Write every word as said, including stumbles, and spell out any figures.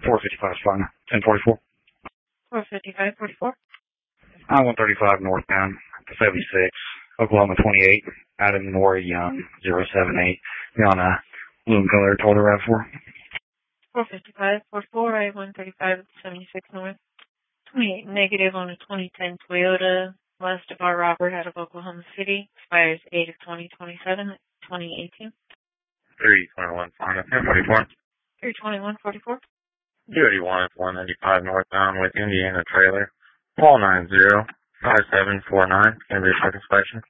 four fifty-five Spartan, ten forty-four. four fifty-five forty-four. I one thirty-five northbound, seventy-six, Oklahoma twenty-eight, Adam Nori Young, zero seven eight. You're on a blue and color Toyota RAV four. four fifty-five forty-four, I one thirty-five seventy-six north. twenty-eight negative on a twenty ten Toyota, west of our Robert out of Oklahoma City. Expires eight of twenty twenty-seven, twenty eighteen. three twenty-one Spartan, ten forty-four. three twenty-one forty-four. two eighty-one, one ninety-five northbound with Indiana trailer. Wall nine zero five seven four nine. Can be a inspection.